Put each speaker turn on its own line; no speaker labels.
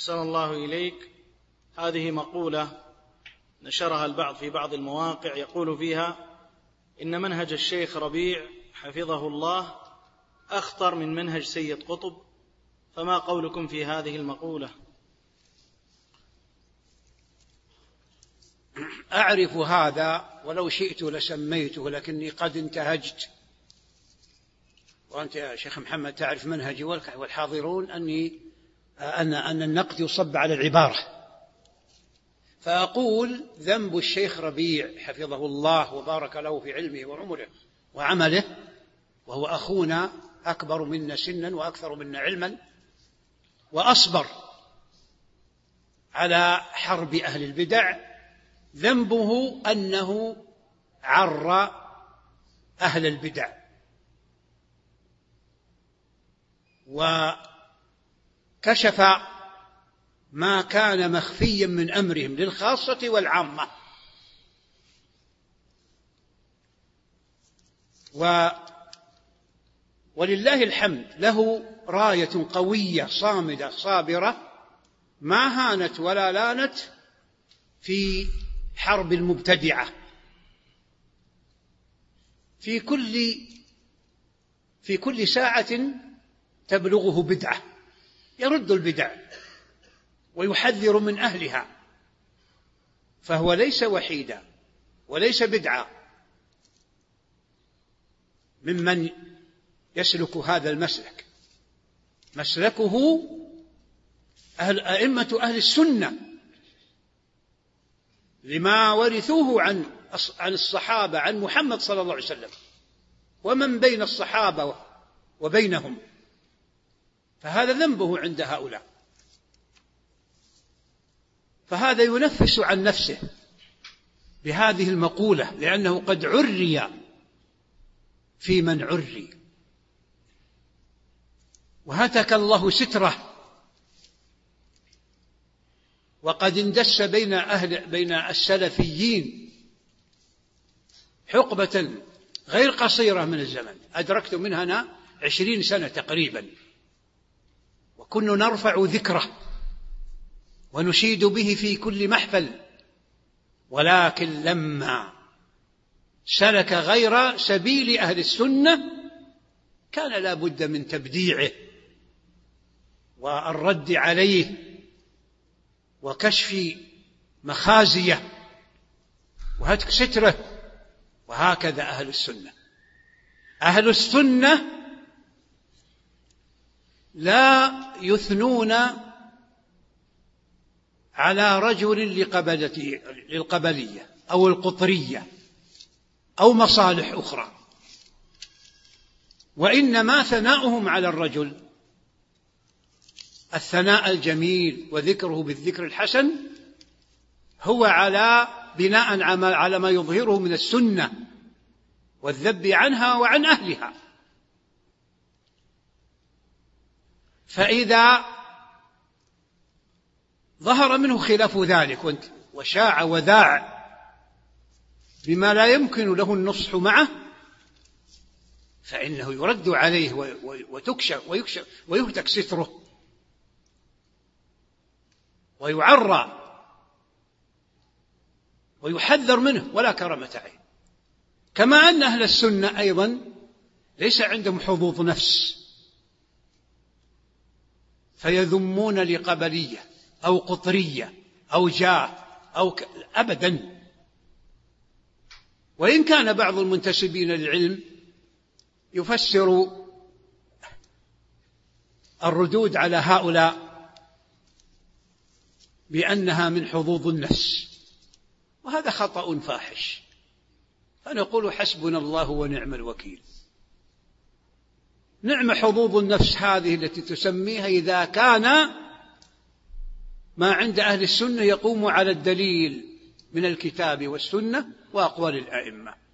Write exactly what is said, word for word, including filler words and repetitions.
أحسن الله إليك. هذه مقولة نشرها البعض في بعض المواقع يقول فيها إن منهج الشيخ ربيع حفظه الله أخطر من منهج سيد قطب، فما قولكم في هذه المقولة؟
أعرف هذا ولو شئت لسميته، لكني قد انتهجت، وأنت يا شيخ محمد تعرف منهجي والحاضرون أني أن أن النقد يصب على العبارة، فأقول ذنب الشيخ ربيع حفظه الله وبارك له في علمه وعمره وعمله، وهو أخونا أكبر منا سنا وأكثر منا علما وأصبر على حرب أهل البدع، ذنبه أنه عر أهل البدع وكشف ما كان مخفيا من أمرهم للخاصة والعامة. و ولله الحمد له راية قوية صامدة صابرة ما هانت ولا لانت في حرب المبتدعة، في كل في كل ساعة تبلغه بدعة يرد البدع ويحذر من أهلها، فهو ليس وحيدا وليس بدعة ممن يسلك هذا المسلك، مسلكه أهل أئمة أهل السنة لما ورثوه عن عن الصحابة، عن محمد صلى الله عليه وسلم ومن بين الصحابة وبينهم، فهذا ذنبه عند هؤلاء. فهذا ينفس عن نفسه بهذه المقولة لأنه قد عري في من عري، وهتك الله ستره، وقد اندس بين أهل بين السلفيين حقبة غير قصيرة من الزمن، أدركت منها أنا عشرين سنة تقريبا، وكنا نرفع ذكره ونشيد به في كل محفل، ولكن لما سلك غير سبيل أهل السنة كان لا بد من تبديعه والرد عليه وكشف مخازيه وهتك ستره. وهكذا أهل السنة، أهل السنة لا يثنون على رجل للقبلية أو القطرية أو مصالح أخرى، وإنما ثناؤهم على الرجل الثناء الجميل وذكره بالذكر الحسن هو على بناء على ما يظهره من السنة والذب عنها وعن أهلها. فإذا ظهر منه خلاف ذلك وشاع وذاع بما لا يمكن له النصح معه فإنه يرد عليه وتكشف ويكشف ويهتك ستره ويعرى ويحذر منه ولا كرامة عين. كما أن أهل السنة أيضا ليس عندهم حظوظ نفس فيذمون لقبلية أو قطرية أو جاه أو ك... أبدا. وإن كان بعض المنتسبين للعلم يفسر الردود على هؤلاء بأنها من حظوظ النفس، وهذا خطأ فاحش، فنقول حسبنا الله ونعم الوكيل. نعم حظوظ النفس هذه التي تسميها إذا كان ما عند أهل السنة يقوم على الدليل من الكتاب والسنة وأقوال الأئمة.